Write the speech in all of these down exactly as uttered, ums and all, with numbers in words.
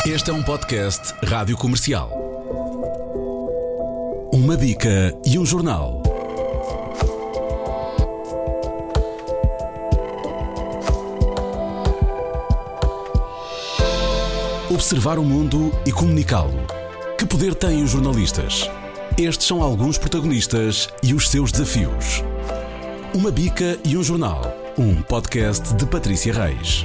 Este é um podcast Rádio Comercial. Uma bica e um jornal. Observar o mundo e comunicá-lo. Que poder têm os jornalistas? Estes são alguns protagonistas e os seus desafios. Uma bica e um jornal. Um podcast de Patrícia Reis.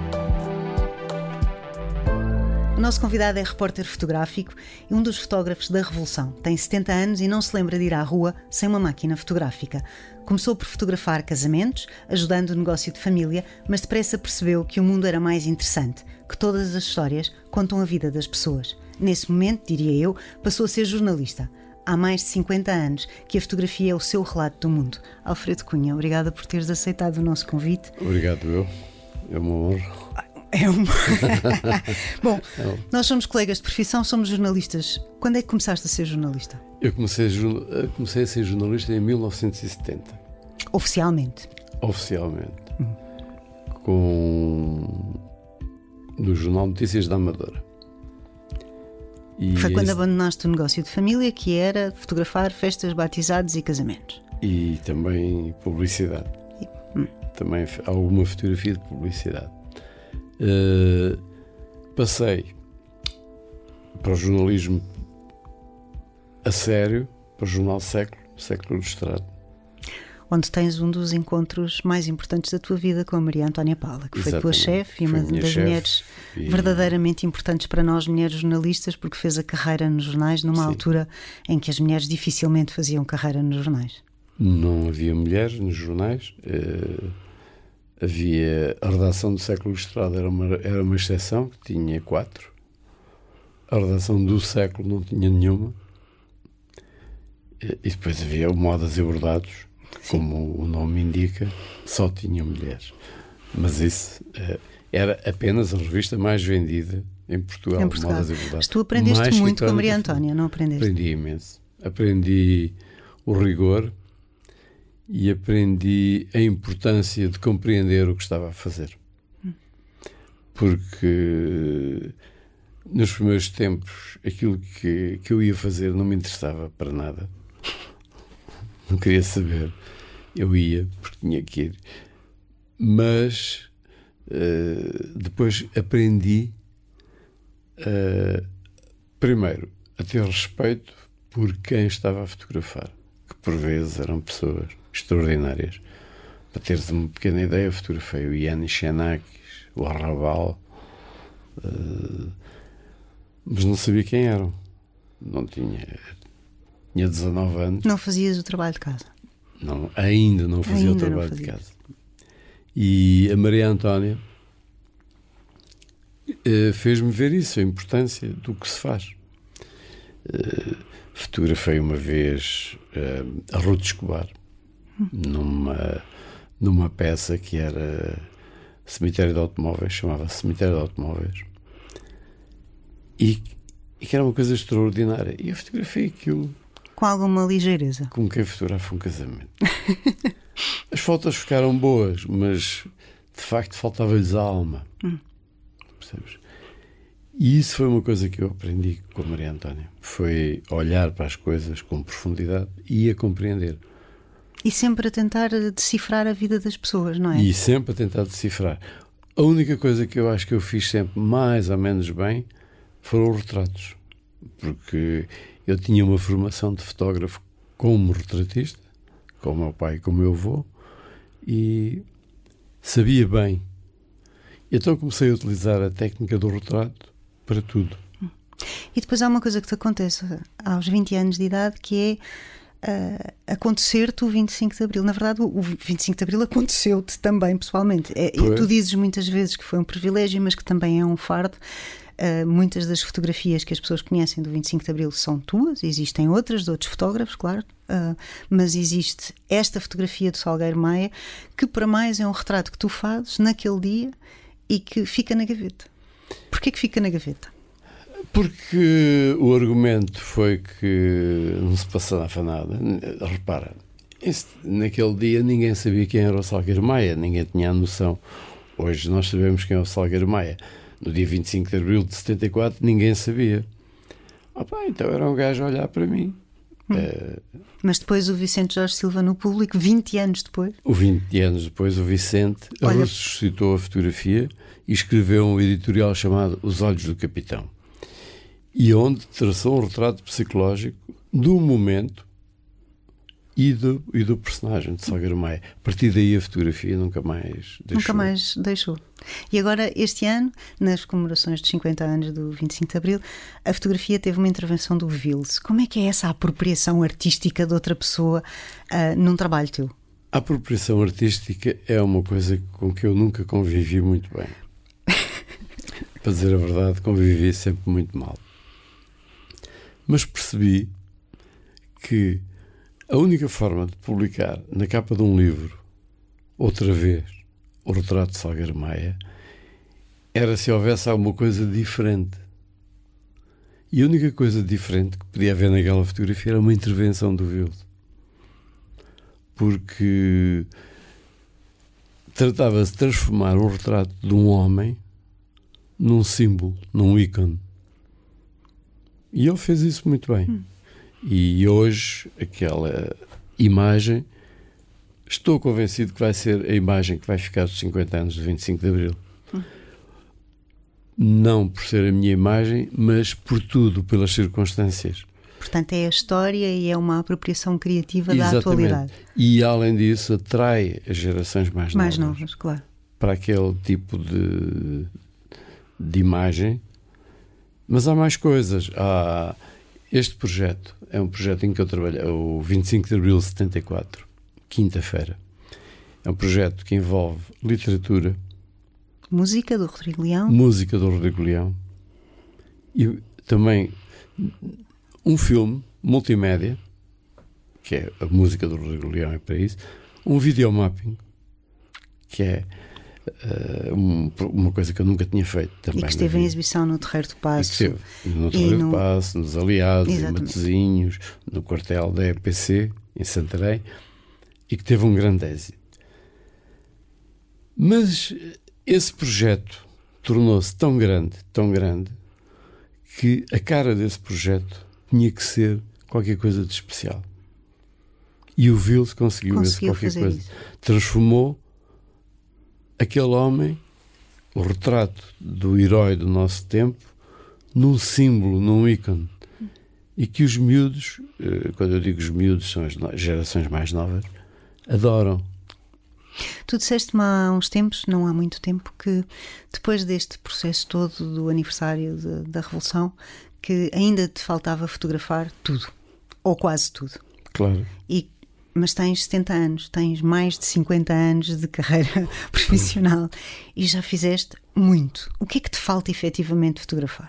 O nosso convidado é repórter fotográfico e um dos fotógrafos da Revolução. Tem setenta anos e não se lembra de ir à rua sem uma máquina fotográfica. Começou por fotografar casamentos, ajudando o negócio de família, mas depressa percebeu que o mundo era mais interessante, que todas as histórias contam a vida das pessoas. Nesse momento, diria eu, passou a ser jornalista. Há mais de cinquenta anos que a fotografia é o seu relato do mundo. Alfredo Cunha, obrigada por teres aceitado o nosso convite. Obrigado, eu. É uma honra. É uma... Bom, nós somos colegas de profissão, somos jornalistas. Quando é que começaste a ser jornalista? Eu comecei a, comecei a ser jornalista em mil novecentos e setenta. Oficialmente? Oficialmente. Hum. Com... no Jornal Notícias da Amadora. E foi quando esse... abandonaste o negócio de família, que era fotografar festas, batizados e casamentos. E também publicidade. E... Hum. Também alguma fotografia de publicidade. Uh, passei para o jornalismo a sério, para o jornal Século, Século Ilustrado, onde tens um dos encontros mais importantes da tua vida com a Maria Antónia Paula, que Exatamente. Foi tua chefe e uma das chefe mulheres e... verdadeiramente importantes para nós, mulheres jornalistas, porque fez a carreira nos jornais numa Sim. altura em que as mulheres dificilmente faziam carreira nos jornais. Não havia mulheres nos jornais. Uh... Havia a redação do Século Ilustrado, era uma, era uma exceção, que tinha quatro. A redação do Século não tinha nenhuma. E, e depois havia o Modas e Bordados, Sim. como o nome indica, só tinha mulheres. Mas isso eh, era apenas a revista mais vendida em Portugal, em Portugal. Modas e Bordados. Mas tu aprendeste mais muito com a Maria Antónia, não aprendeste? Aprendi imenso. Aprendi o rigor. E aprendi a importância de compreender o que estava a fazer. Porque nos primeiros tempos aquilo que, que eu ia fazer não me interessava para nada. Não queria saber. Eu ia porque tinha que ir. Mas uh, depois aprendi uh, primeiro a ter respeito por quem estava a fotografar, que por vezes eram pessoas extraordinárias. Para teres uma pequena ideia, fotografei o Yanis Xenakis, o Arrabal, uh, mas não sabia quem eram. Não tinha. Tinha dezanove anos. Não fazias o trabalho de casa? Não, ainda não fazia ainda o trabalho fazia. de casa. E a Maria Antónia uh, fez-me ver isso, a importância do que se faz. Uh, fotografei uma vez uh, a Ruth Escobar. Numa, numa peça que era Cemitério de Automóveis, chamava-se Cemitério de Automóveis, e, e que era uma coisa extraordinária. E eu fotografei aquilo com alguma ligeireza, como quem fotografa um casamento. As fotos ficaram boas, mas de facto faltava-lhes a alma. Hum. Percebes? E isso foi uma coisa que eu aprendi com a Maria Antónia, foi olhar para as coisas com profundidade e a compreender. E sempre a tentar decifrar a vida das pessoas, não é? E sempre a tentar decifrar. A única coisa que eu acho que eu fiz sempre mais ou menos bem foram os retratos. Porque eu tinha uma formação de fotógrafo como retratista, com o meu pai e com o meu avô, e sabia bem. Então comecei a utilizar a técnica do retrato para tudo. E depois há uma coisa que te acontece aos vinte anos de idade, que é Uh, acontecer-te o vinte e cinco de Abril. Na verdade, o vinte e cinco de Abril aconteceu-te também pessoalmente. É, e tu dizes muitas vezes que foi um privilégio, mas que também é um fardo. Uh, muitas das fotografias que as pessoas conhecem do vinte e cinco de Abril são tuas, existem outras de outros fotógrafos, claro, uh, mas existe esta fotografia do Salgueiro Maia, que para mais é um retrato que tu fazes naquele dia e que fica na gaveta. Porquê que fica na gaveta? Porque o argumento foi que não se passava nada. Repara, esse, naquele dia ninguém sabia quem era o Salgueiro Maia, ninguém tinha a noção. Hoje nós sabemos quem é o Salgueiro Maia, no dia vinte e cinco de abril de setenta e quatro, ninguém sabia. Opa, então era um gajo a olhar para mim. Hum. Uh, Mas depois o Vicente Jorge Silva no público, vinte anos depois? O vinte anos depois, o Vicente Olha... ressuscitou a fotografia e escreveu um editorial chamado Os Olhos do Capitão, e onde traçou um retrato psicológico do momento e do, e do personagem de Salgueiro Maia. A partir daí a fotografia nunca mais deixou. Nunca mais deixou. E agora, este ano, nas comemorações dos cinquenta anos do vinte e cinco de abril, a fotografia teve uma intervenção do Vils. Como é que é essa apropriação artística de outra pessoa uh, num trabalho teu? A apropriação artística é uma coisa com que eu nunca convivi muito bem. Para dizer a verdade, convivi sempre muito mal. Mas percebi que a única forma de publicar na capa de um livro, outra vez, o retrato de Salgueiro Maia, era se houvesse alguma coisa diferente. E a única coisa diferente que podia haver naquela fotografia era uma intervenção do Vils. Porque tratava-se de transformar um retrato de um homem num símbolo, num ícone. E ele fez isso muito bem. Hum. E hoje, aquela imagem, estou convencido que vai ser a imagem que vai ficar dos cinquenta anos do vinte e cinco de abril. Hum. Não por ser a minha imagem, mas por tudo, pelas circunstâncias. Portanto, é a história e é uma apropriação criativa Exatamente. Da atualidade. E, além disso, atrai as gerações mais, mais novas. novas, claro. Para aquele tipo de, de imagem. Mas há mais coisas. Há este projeto. É um projeto em que eu trabalhei, o vinte e cinco de abril de setenta e quatro, quinta-feira. É um projeto que envolve literatura. Música do Rodrigo Leão. Música do Rodrigo Leão. E também um filme multimédia, que é a música do Rodrigo Leão, é para isso. Um videomapping, que é uh, um, uma coisa que eu nunca tinha feito também. E que esteve em exibição no Terreiro do Paço. E que esteve no Terreiro no... do Paço, nos Aliados, Exatamente. Em Matosinhos, no quartel da E P C, em Santarém, e que teve um grande êxito. Mas esse projeto tornou-se tão grande, tão grande, que a cara desse projeto tinha que ser qualquer coisa de especial. E o Vils conseguiu, conseguiu esse qualquer coisa. Isso. Transformou aquele homem, o retrato do herói do nosso tempo, num símbolo, num ícone. E que os miúdos, quando eu digo os miúdos, são as gerações mais novas, adoram. Tu disseste-me há uns tempos, não há muito tempo, que depois deste processo todo do aniversário de, da Revolução, que ainda te faltava fotografar tudo, ou quase tudo. Claro. E, mas tens setenta anos, tens mais de cinquenta anos de carreira profissional e já fizeste muito. O que é que te falta efetivamente fotografar?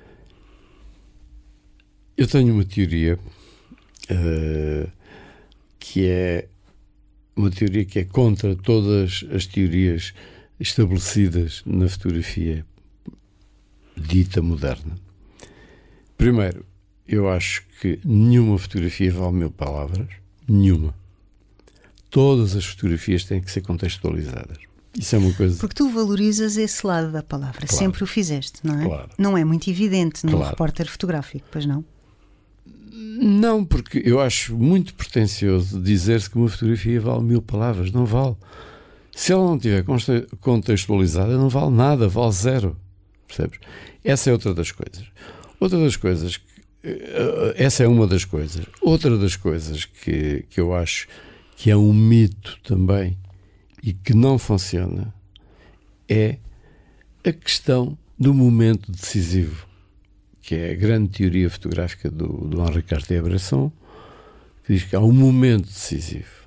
Eu tenho uma teoria uh, que é uma teoria que é contra todas as teorias estabelecidas na fotografia dita moderna. Primeiro, eu acho que nenhuma fotografia vale mil palavras. Nenhuma. Todas as fotografias têm que ser contextualizadas. Isso é uma coisa... Porque tu valorizas esse lado da palavra. Claro. Sempre o fizeste, não é? Claro. Não é muito evidente num claro. repórter fotográfico, pois não? Não, porque eu acho muito pretencioso dizer-se que uma fotografia vale mil palavras. Não vale. Se ela não estiver contextualizada, não vale nada, vale zero. Percebes? Essa é outra das coisas. Outra das coisas, que, essa é uma das coisas. Outra das coisas que, que eu acho que é um mito também e que não funciona é a questão do momento decisivo, que é a grande teoria fotográfica do, do Henri Cartier-Bresson, que diz que há um momento decisivo.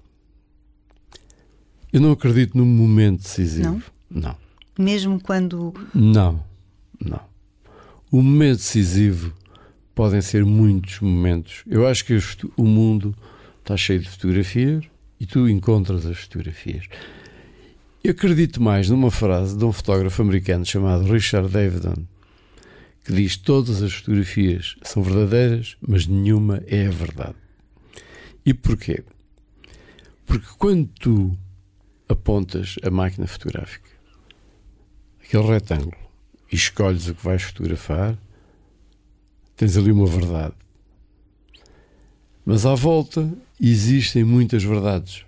Eu não acredito num momento decisivo. Não? Não. Mesmo quando... Não, não. O momento decisivo podem ser muitos momentos. Eu acho que o mundo está cheio de fotografias e tu encontras as fotografias. Eu acredito mais numa frase de um fotógrafo americano chamado Richard Avedon, que diz que todas as fotografias são verdadeiras, mas nenhuma é a verdade. E porquê? Porque quando tu apontas a máquina fotográfica, aquele retângulo, e escolhes o que vais fotografar, tens ali uma verdade. Mas à volta existem muitas verdades.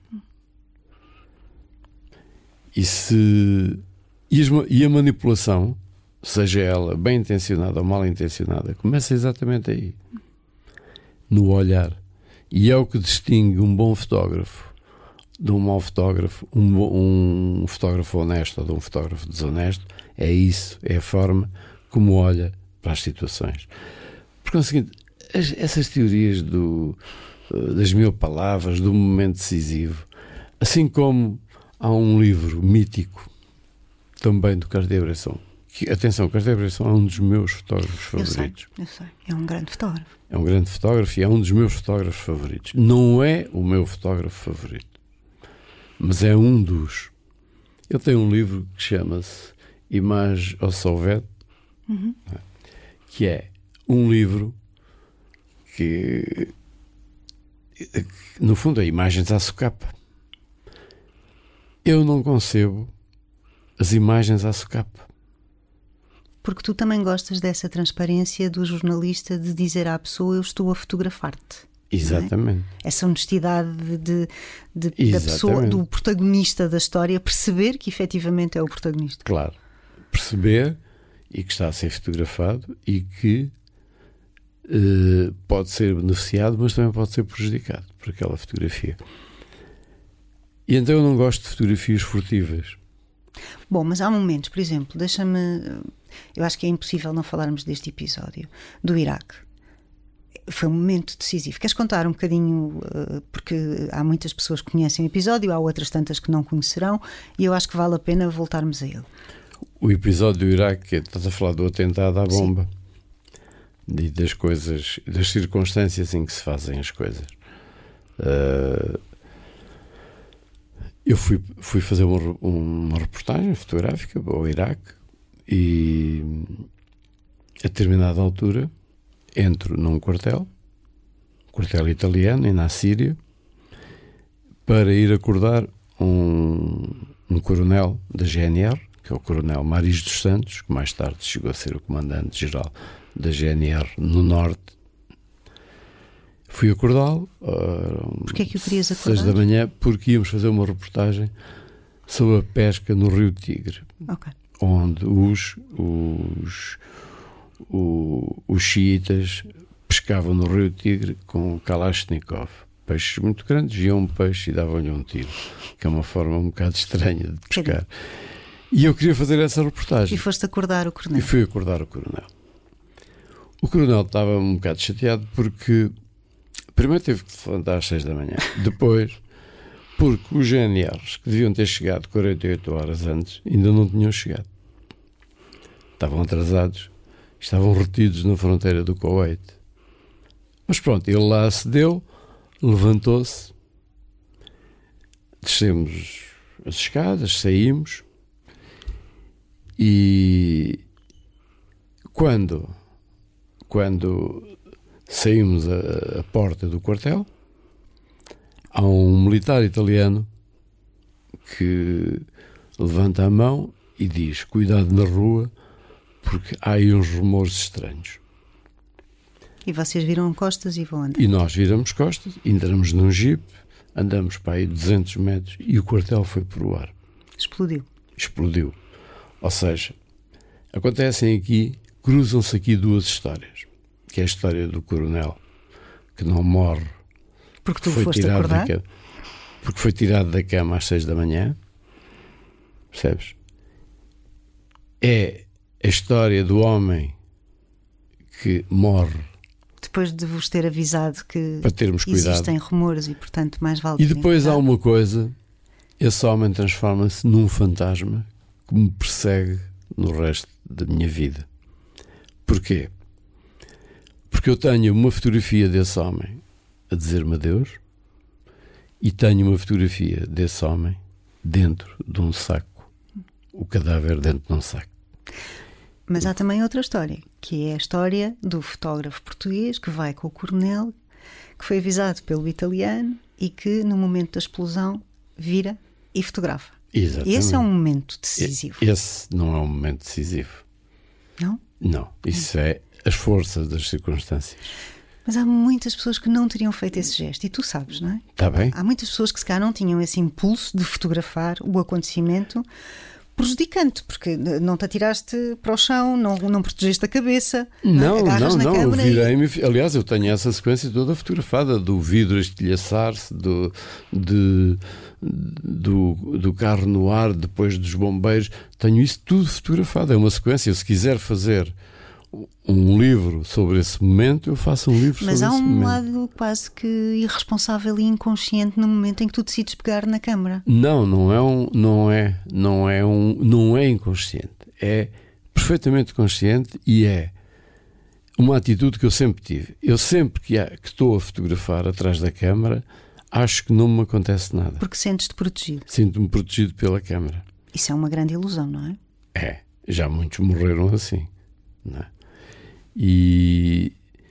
E, se, e, as, e a manipulação, seja ela bem intencionada ou mal intencionada, começa exatamente aí, no olhar. E é o que distingue um bom fotógrafo de um mau fotógrafo, um, um fotógrafo honesto ou de um fotógrafo desonesto. É isso, é a forma como olha para as situações. Porque é o seguinte, as, essas teorias do, das mil palavras, do momento decisivo, assim como há um livro mítico também do Cartier-Bresson, que, atenção, Cartier-Bresson é um dos meus fotógrafos favoritos. Eu sei, eu sei, é um grande fotógrafo. É um grande fotógrafo e é um dos meus fotógrafos favoritos. Não é o meu fotógrafo favorito, mas é um dos. Ele tem um livro que chama-se Image au Sauvet, uhum. que é um livro que, no fundo, é imagens à socapa. Eu não concebo as imagens à socapa. Porque tu também gostas dessa transparência do jornalista de dizer à pessoa: eu estou a fotografar-te. Exatamente. É? Essa honestidade de, de, de da pessoa, do protagonista da história, perceber que efetivamente é o protagonista. Claro. Perceber e que está a ser fotografado e que uh, pode ser beneficiado, mas também pode ser prejudicado por aquela fotografia. E então eu não gosto de fotografias furtivas. Bom, mas há momentos, por exemplo, deixa-me... Eu acho que é impossível não falarmos deste episódio do Iraque. Foi um momento decisivo. Queres contar um bocadinho, porque há muitas pessoas que conhecem o episódio, há outras tantas que não conhecerão, e eu acho que vale a pena voltarmos a ele. O episódio do Iraque, estás a falar do atentado à bomba. Sim. E das coisas, das circunstâncias em que se fazem as coisas. Uh, eu fui, fui fazer uma, uma reportagem fotográfica ao Iraque e a determinada altura entro num quartel, quartel italiano, na Síria, para ir acordar um, um coronel da G N R, que é o coronel Maris dos Santos, que mais tarde chegou a ser o comandante-geral da G N R no Norte. Fui acordá-lo. Uh, Porquê é que o querias acordar? Seis da manhã, porque íamos fazer uma reportagem sobre a pesca no Rio Tigre. Ok. Onde os, os, os, os xiitas pescavam no Rio Tigre com Kalashnikov. Peixes muito grandes, viam um peixe e davam-lhe um tiro, que é uma forma um bocado estranha de pescar. E eu queria fazer essa reportagem. E foste acordar o coronel? E fui acordar o coronel. O coronel estava um bocado chateado porque primeiro teve que se levantar às seis da manhã. Depois, porque os G N Rs que deviam ter chegado quarenta e oito horas antes ainda não tinham chegado. Estavam atrasados. Estavam retidos na fronteira do Kuwait. Mas pronto, ele lá acedeu, levantou-se, descemos as escadas, saímos e quando, quando saímos a, a porta do quartel, há um militar italiano que levanta a mão e diz: cuidado na rua, porque há aí uns rumores estranhos. E vocês viram costas e vão andar? E nós viramos costas, entramos num jeep, andamos para aí duzentos metros e o quartel foi para o ar. Explodiu. Explodiu. Ou seja, acontecem aqui, cruzam-se aqui duas histórias. Que é a história do coronel que não morre porque tu foi foste tirado acordar? da cama, porque foi tirado da cama às seis da manhã. Percebes? É a história do homem que morre depois de vos ter avisado que para termos cuidado. Existem rumores e portanto mais vale. E depois há uma coisa: esse homem transforma-se num fantasma que me persegue no resto da minha vida. Porquê? Porque eu tenho uma fotografia desse homem a dizer-me adeus e tenho uma fotografia desse homem dentro de um saco, o cadáver dentro de um saco. Mas há também outra história, que é a história do fotógrafo português que vai com o coronel, que foi avisado pelo italiano e que no momento da explosão vira e fotografa. Exatamente. Esse é um momento decisivo. Esse não é um momento decisivo. Não? Não. Isso é as forças das circunstâncias. Mas há muitas pessoas que não teriam feito esse gesto, e tu sabes, não é? Está bem. Há muitas pessoas que se calhar não tinham esse impulso de fotografar o acontecimento, prejudicante, porque não te atiraste para o chão, não, não protegeste a cabeça. Não, não, não, não. Eu virei-me, e... aliás, eu tenho essa sequência toda fotografada, do vidro estilhaçar-se, do, de, do, do carro no ar, depois dos bombeiros. Tenho isso tudo fotografado. É uma sequência. Se quiser fazer um livro sobre esse momento, eu faço um livro Mas sobre esse momento. Mas há um lado quase que irresponsável e inconsciente no momento em que tu decides pegar na câmara. Não, não é um, não é, não é um, não é inconsciente. É perfeitamente consciente e é uma atitude que eu sempre tive. Eu sempre que, há, que estou a fotografar atrás da câmara, acho que não me acontece nada. Porque sentes-te protegido. Sinto-me protegido pela câmara. Isso é uma grande ilusão, não é? É, já muitos morreram assim, não é? E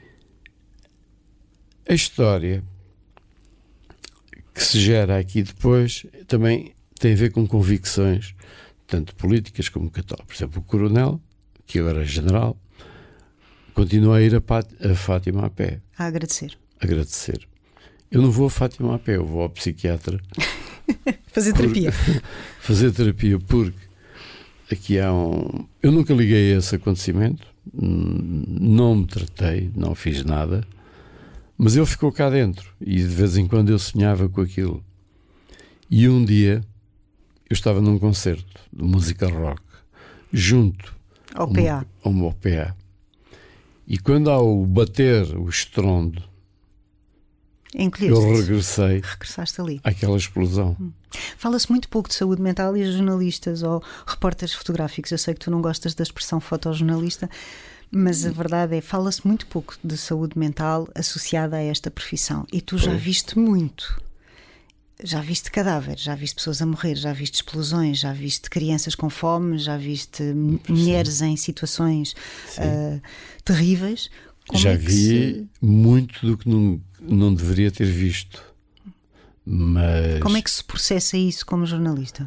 a história que se gera aqui depois também tem a ver com convicções, tanto políticas como católicas. Por exemplo, o coronel, que agora é general, continua a ir a, Pat, a Fátima a pé. A agradecer. Agradecer. Eu não vou a Fátima a pé, eu vou ao psiquiatra. Fazer terapia. Por, fazer terapia, porque aqui há um... Eu nunca liguei a esse acontecimento. Não me tratei, não fiz nada, mas ele ficou cá dentro e de vez em quando eu sonhava com aquilo. E um dia eu estava num concerto de música rock junto ao P A, ao meu P A, e quando há o bater, o estrondo, eu regressei regressaste ali àquela explosão. Hum. Fala-se muito pouco de saúde mental e os jornalistas ou repórteres fotográficos, eu sei que tu não gostas da expressão fotojornalista, mas a verdade é, fala-se muito pouco de saúde mental associada a esta profissão, e tu já pois. viste muito. Já viste cadáveres, já viste pessoas a morrer, já viste explosões, já viste crianças com fome, já viste Sim. mulheres em situações uh, terríveis. Como já é vi se... muito do que não, não deveria ter visto. Mas... Como é que se processa isso como jornalista?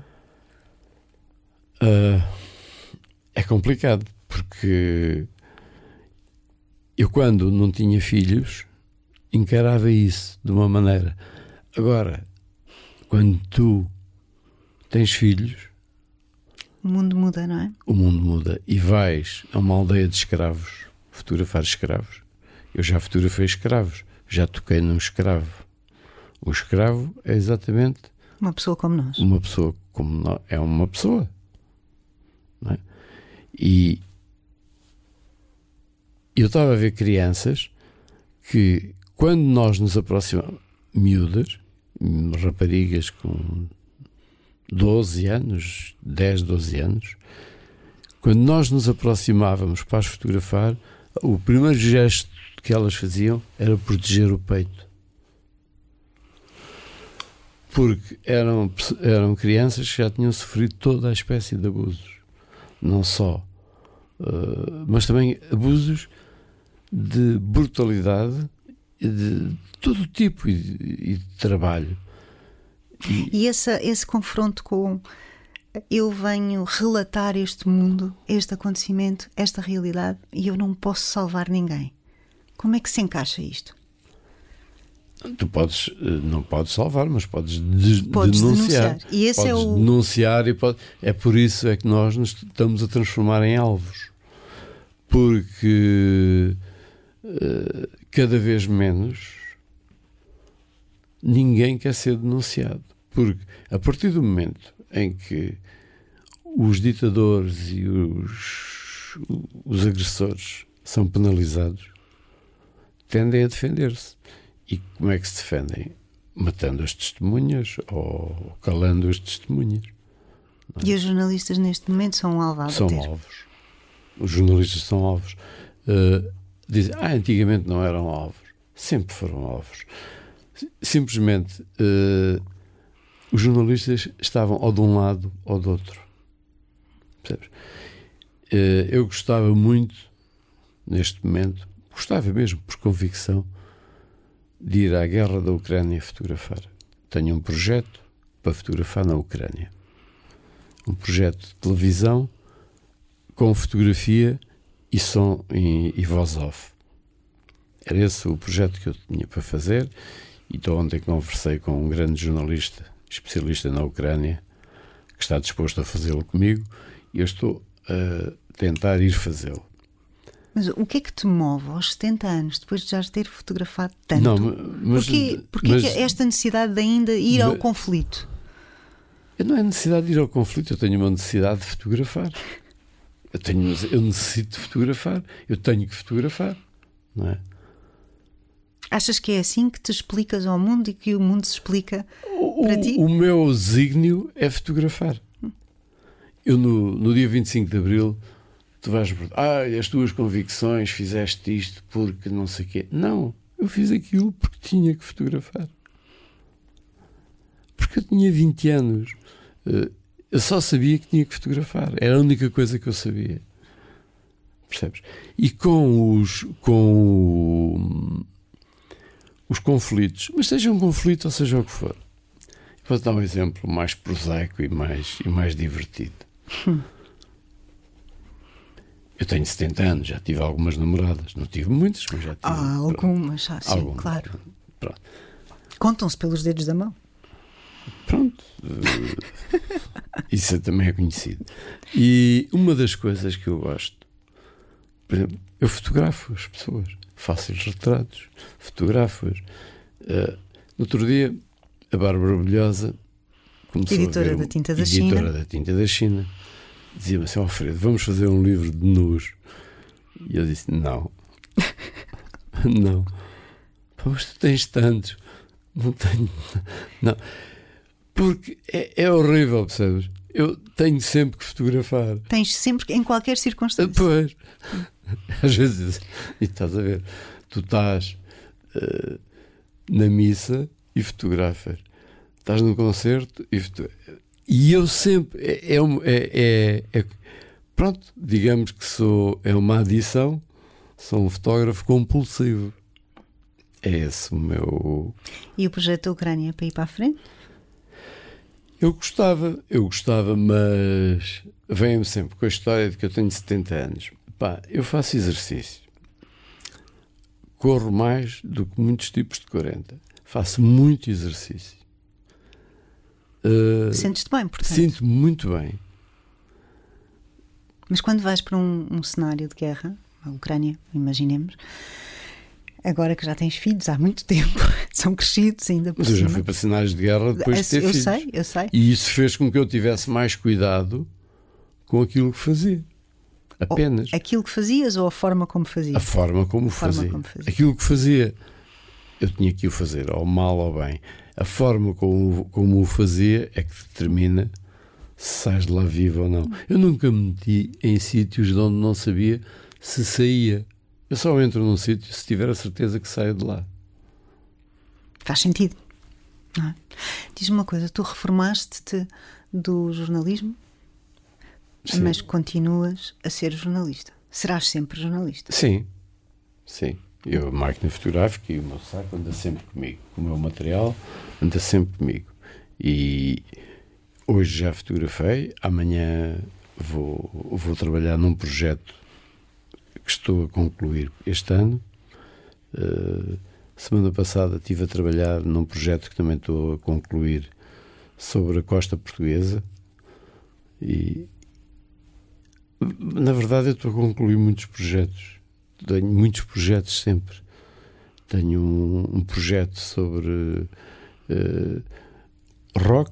Uh, é complicado, porque eu, quando não tinha filhos, encarava isso de uma maneira. Agora, quando tu tens filhos, o mundo muda, não é? O mundo muda e vais a uma aldeia de escravos fotografar escravos. Eu já fotografei escravos, já toquei num escravo. O escravo é exatamente uma pessoa como nós. Uma pessoa como nós. É uma pessoa. Não é? E eu estava a ver crianças que, quando nós nos aproximamos, miúdas, raparigas com doze anos, dez, doze anos, quando nós nos aproximávamos para as fotografar, o primeiro gesto que elas faziam era proteger o peito. Porque eram, eram crianças que já tinham sofrido toda a espécie de abusos. Não só, uh, mas também abusos de brutalidade, de todo tipo, e de, e de trabalho. E, e esse, esse confronto com... Eu venho relatar este mundo, este acontecimento, esta realidade, e eu não posso salvar ninguém. Como é que se encaixa isto? Tu podes, não podes salvar, mas podes, de, podes denunciar. denunciar. E esse podes é o... denunciar e pode... É por isso é que nós nos estamos a transformar em alvos. Porque uh, cada vez menos ninguém quer ser denunciado. Porque a partir do momento em que os ditadores e os, os agressores são penalizados, tendem a defender-se. E como é que se defendem? Matando as testemunhas ou calando as testemunhas. E os jornalistas neste momento são alvos? São alvos. Os jornalistas são alvos. Uh, dizem, ah, antigamente não eram alvos. Sempre foram alvos. Simplesmente uh, os jornalistas estavam ou de um lado ou do outro. Percebes? Uh, eu gostava muito, neste momento, gostava mesmo, por convicção, de ir à guerra da Ucrânia fotografar. Tenho um projeto para fotografar na Ucrânia. Um projeto de televisão com fotografia e som e, e voz off. Era esse o projeto que eu tinha para fazer, e então ontem conversei com um grande jornalista, especialista na Ucrânia, que está disposto a fazê-lo comigo, e eu estou a tentar ir fazê-lo. Mas o que é que te move aos setenta anos, depois de já ter fotografado tanto? Não, mas, Porquê, porquê mas, que esta necessidade de ainda ir mas, ao conflito? Não é necessidade de ir ao conflito, eu tenho uma necessidade de fotografar. Eu, tenho, eu necessito de fotografar, eu tenho que fotografar, não é? Achas que é assim que te explicas ao mundo e que o mundo se explica o, para ti? O meu desígnio é fotografar. Eu no, no dia vinte e cinco de Abril, tu vais perguntar, ah, as tuas convicções, fizeste isto porque não sei o quê. Não, eu fiz aquilo porque tinha que fotografar. Porque eu tinha vinte anos. Eu só sabia que tinha que fotografar. Era a única coisa que eu sabia. Percebes? E com os... com o, os conflitos, mas seja um conflito ou seja o que for. Vou dar um exemplo mais prosaico e mais, e mais divertido. Hum. Eu tenho setenta anos, já tive algumas namoradas. Não tive muitas, mas já tive. Ah, algumas, ah, sim, algumas, claro. Pronto. Contam-se pelos dedos da mão. Pronto. Isso também é conhecido. E uma das coisas que eu gosto, por exemplo, eu fotografo as pessoas, faço-lhes retratos, fotografo-as. Uh, no outro dia, a Bárbara Brilhosa começou editora a ver, da Tinta da editora China. da Tinta da China. Dizia-me assim, Alfredo, vamos fazer um livro de nus. E eu disse, não. Não. Mas tu tens tantos. Não tenho. Não. Porque é, é horrível, percebes? Eu tenho sempre que fotografar. Tens sempre, em qualquer circunstância. Pois. Às vezes, e estás a ver, tu estás uh, na missa e fotografas. Estás num concerto e fotografas. E eu sempre, é, é, é, é, pronto, digamos que sou, é uma adição, sou um fotógrafo compulsivo. É esse o meu... E o projeto da Ucrânia para ir para a frente? Eu gostava, eu gostava, mas vem-me sempre com a história de que eu tenho setenta anos. Pá, eu faço exercício. Corro mais do que muitos tipos de quarenta. Faço muito exercício. Uh, Sentes-te bem, portanto? Sinto-me muito bem. Mas quando vais para um, um cenário de guerra, a Ucrânia, imaginemos, agora que já tens filhos há muito tempo, são crescidos ainda por Mas eu cima. já fui para cenários de guerra depois de ter eu filhos. Eu sei, eu sei. E isso fez com que eu tivesse mais cuidado com aquilo que fazia. Apenas. Ou aquilo que fazias ou a forma como fazias? A forma como, a forma fazia. como fazia. Aquilo que fazia, eu tinha que o fazer, ao mal ou bem. A forma como, como o fazia é que determina se sais de lá vivo ou não. Eu nunca me meti em sítios de onde não sabia se saía. Eu só entro num sítio se tiver a certeza que saio de lá. Faz sentido, não é? Diz-me uma coisa, tu reformaste-te do jornalismo, sim, mas continuas a ser jornalista. Serás sempre jornalista? Sim, sim. Eu, a máquina fotográfica e o meu saco anda sempre comigo. O meu material anda sempre comigo. E hoje já fotografei, amanhã vou, vou trabalhar num projeto que estou a concluir este ano. Uh, semana passada estive a trabalhar num projeto que também estou a concluir sobre a costa portuguesa. E na verdade eu estou a concluir muitos projetos. Tenho muitos projetos sempre. Tenho um, um projeto sobre uh, rock,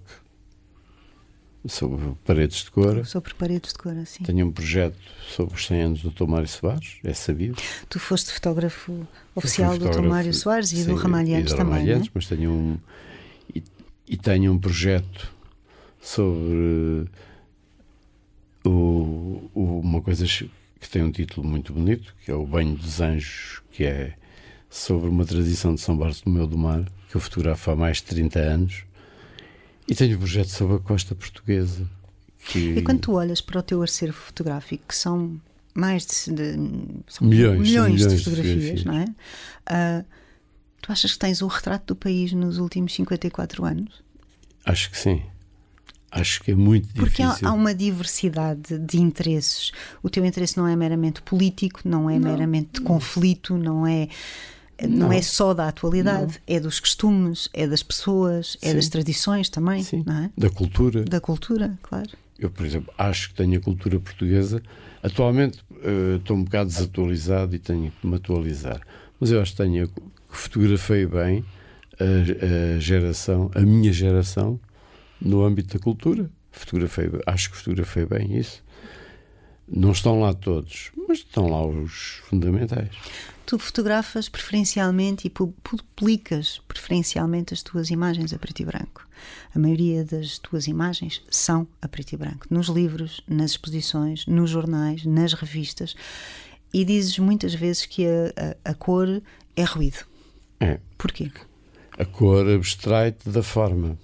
sobre paredes de cor. Sobre paredes de cor, sim. Tenho um projeto sobre os cem anos do doutor Mário Soares, é sabido. Tu foste fotógrafo oficial do doutor Mário Soares e sim, do Ramalhantes também, Ramalhantes, não é? Mas tenho um e, e tenho um projeto sobre uh, o, o, uma coisa que tem um título muito bonito, que é o Banho dos Anjos, que é sobre uma tradição de São Bartolomeu do Mar, que eu fotografo há mais de trinta anos. E tenho um projeto sobre a costa portuguesa. Que... E quando tu olhas para o teu acervo fotográfico, que são mais de, de são milhões, milhões, milhões de fotografias, de fotografias, não é? Uh, tu achas que tens o retrato do país nos últimos cinquenta e quatro anos? Acho que sim. Acho que é muito difícil. Porque há, há uma diversidade de interesses. O teu interesse não é meramente político, não é não. meramente de conflito, não é, não. não é só da atualidade, não. é dos costumes, é das pessoas, é Sim. das tradições também. Sim. Não é? Da cultura. Da cultura, claro. Eu, por exemplo, acho que tenho a cultura portuguesa. Atualmente uh, estou um bocado desatualizado e tenho que me atualizar. Mas eu acho que tenho que fotografei bem a, a geração, a minha geração, no âmbito da cultura. Fotografei, acho que fotografei bem isso. Não estão lá todos, mas estão lá os fundamentais. Tu fotografas preferencialmente e publicas preferencialmente as tuas imagens a preto e branco. A maioria das tuas imagens são a preto e branco. Nos livros, nas exposições, nos jornais, nas revistas. E dizes muitas vezes que a, a, a cor é ruído. É. Porquê? A cor abstrai-te da forma.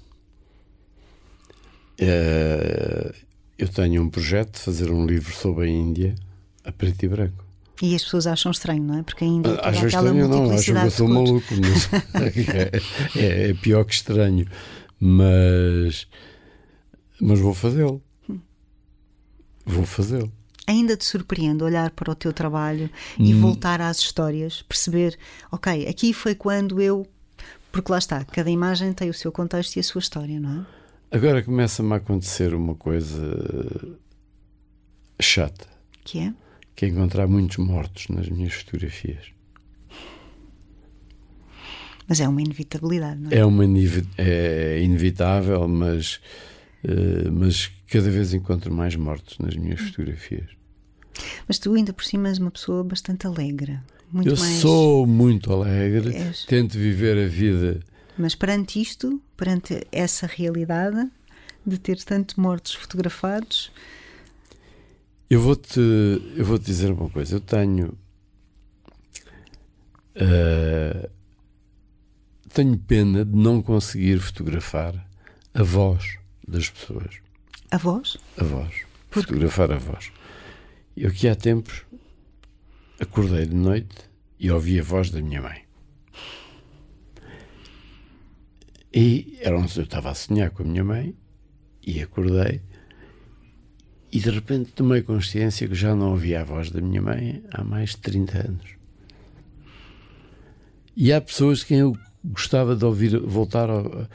É, eu tenho um projeto de fazer um livro sobre a Índia a preto e branco. E as pessoas acham estranho, não é? Porque a Índia tem aquela estranho, multiplicidade não, acham que eu sou maluco, mas é, é, é pior que estranho. Mas, mas vou fazê-lo. Vou fazê-lo. Ainda te surpreende olhar para o teu trabalho e hum. voltar às histórias, perceber, ok, aqui foi quando eu... Porque lá está, cada imagem tem o seu contexto e a sua história, não é? Agora começa-me a acontecer uma coisa chata. Que é? Que é encontrar muitos mortos nas minhas fotografias. Mas é uma inevitabilidade, não é? É, uma, é inevitável, mas, uh, mas cada vez encontro mais mortos nas minhas fotografias. Mas tu ainda por cima és uma pessoa bastante alegre. Muito Eu mais... sou muito alegre, és... tento viver a vida... Mas perante isto, perante essa realidade de ter tantos mortos fotografados... Eu vou-te eu vou-te dizer uma coisa. Eu tenho... Uh, tenho pena de não conseguir fotografar a voz das pessoas. A voz? A voz. Por fotografar a voz. Eu aqui há tempos acordei de noite e ouvi a voz da minha mãe. E era onde eu estava a sonhar com a minha mãe e acordei e de repente tomei consciência que já não ouvia a voz da minha mãe há mais de trinta anos. E há pessoas de quem eu gostava de ouvir voltar ao, uh,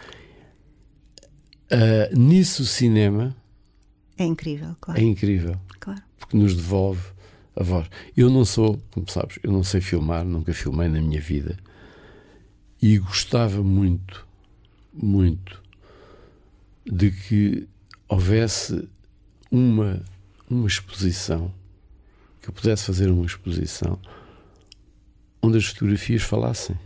nisso o cinema é incrível, claro. É incrível, claro. Porque nos devolve a voz. Eu não sou, como sabes, eu não sei filmar, nunca filmei na minha vida e gostava muito muito de que houvesse uma, uma exposição, que eu pudesse fazer uma exposição onde as fotografias falassem.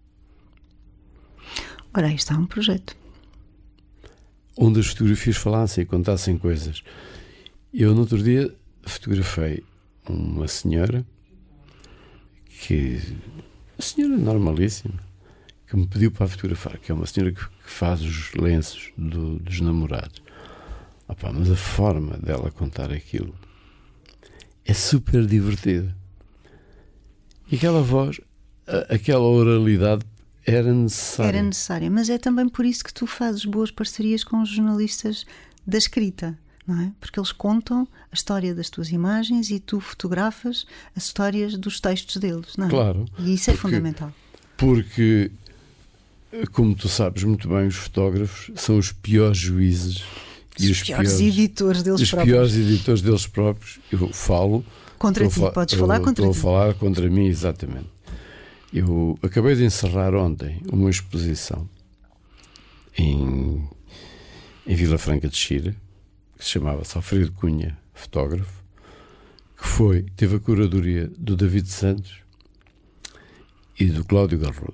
Ora, aí está um projeto. Onde as fotografias falassem e contassem coisas. Eu no outro dia fotografei uma senhora que, uma senhora normalíssima, que me pediu para fotografar, que é uma senhora que, que faz os lenços do, dos namorados. Opa, mas a forma dela contar aquilo é super divertida. E aquela voz, a, aquela oralidade era necessária. Era necessária, mas é também por isso que tu fazes boas parcerias com os jornalistas da escrita, não é? Porque eles contam a história das tuas imagens e tu fotografas as histórias dos textos deles, não é? Claro. E isso é porque, fundamental. Porque... Como tu sabes muito bem, os fotógrafos são os piores juízes os e os piores, piores editores deles os próprios. Os piores editores deles próprios. Eu falo contra ti, fa podes falar eu, contra estou ti. Estou a falar contra mim, exatamente. Eu acabei de encerrar ontem uma exposição em, em Vila Franca de Xira, que se chamava Alfredo Cunha, fotógrafo, que foi, teve a curadoria do David Santos e do Cláudio Garrodo.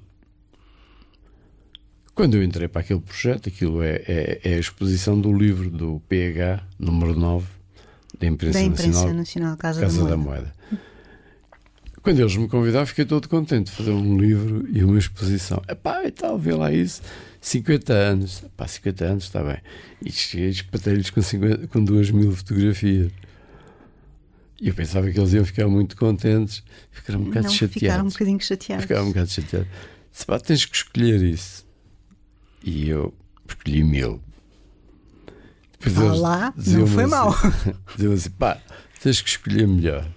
Quando eu entrei para aquele projeto, aquilo é, é, é a exposição do livro do P H, número nove, da Imprensa, da Imprensa Nacional, Nacional Casa, Casa da, da Moeda. Moeda. Quando eles me convidaram, fiquei todo contente de fazer um livro e uma exposição. Epá, e tal, vê lá isso, cinquenta anos. Epá, cinquenta anos, está bem. E espetei-lhes com, com duas mil fotografias. E eu pensava que eles iam ficar muito contentes. Ficaram um bocado Não, chateados. Ficaram um bocadinho chateados. Ficaram um bocado chateados. Disse, pá, tens que escolher isso. E eu escolhi mil. Ah, lá, não foi mal. Diziam assim, pá, tens que escolher melhor.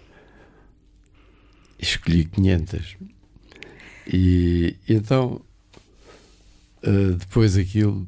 E escolhi quinhentas. E então, uh, depois aquilo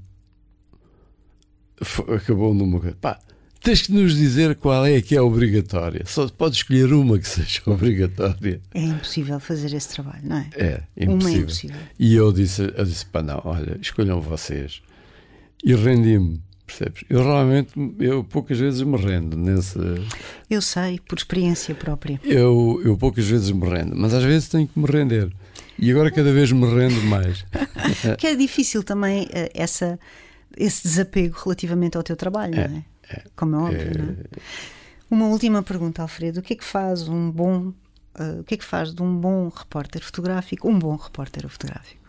foi, acabou numa coisa. Pá, tens que nos dizer qual é que é obrigatória. Só podes escolher uma que seja obrigatória. É impossível fazer esse trabalho, não é? É, impossível. Uma é impossível. E eu disse, eu disse, pá, não, olha, escolham vocês. E rendi-me, percebes? Eu realmente, eu poucas vezes me rendo nessa... Eu sei, por experiência própria. Eu, eu poucas vezes me rendo, mas às vezes tenho que me render. E agora cada vez me rendo mais. Que é difícil também essa, esse desapego relativamente ao teu trabalho, é, não é? é? Como é óbvio, é... não é? Uma última pergunta, Alfredo. O que é que faz um bom, uh, o que é que faz de um bom repórter fotográfico um bom repórter fotográfico?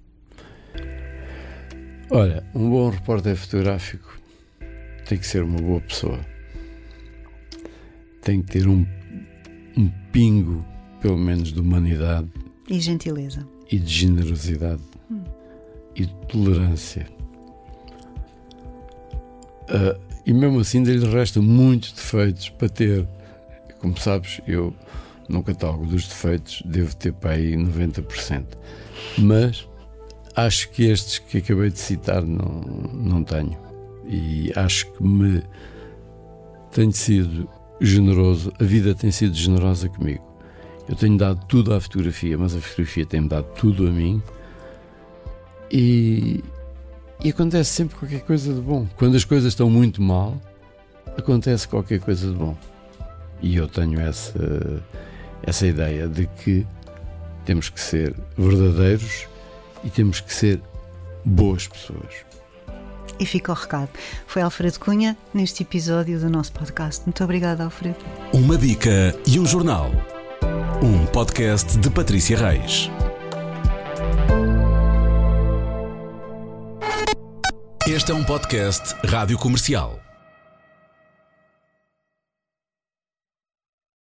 Olha, um bom repórter fotográfico tem que ser uma boa pessoa. Tem que ter um, um pingo, pelo menos, de humanidade. E gentileza. E de generosidade. Hum. E de tolerância. Uh, e mesmo assim ainda lhe resta muitos defeitos para ter. Como sabes, eu no catálogo dos defeitos devo ter para aí noventa por cento. Mas acho que estes que acabei de citar não, não tenho. E acho que me tenho sido generoso, a vida tem sido generosa comigo. Eu tenho dado tudo à fotografia, mas a fotografia tem-me dado tudo a mim. E, e acontece sempre qualquer coisa de bom. Quando as coisas estão muito mal, acontece qualquer coisa de bom. E eu tenho essa, essa ideia de que temos que ser verdadeiros e temos que ser boas pessoas. E fica o recado. Foi Alfredo Cunha neste episódio do nosso podcast. Muito obrigada, Alfredo. Uma dica e um jornal. Um podcast de Patrícia Reis. Este é um podcast Rádio Comercial.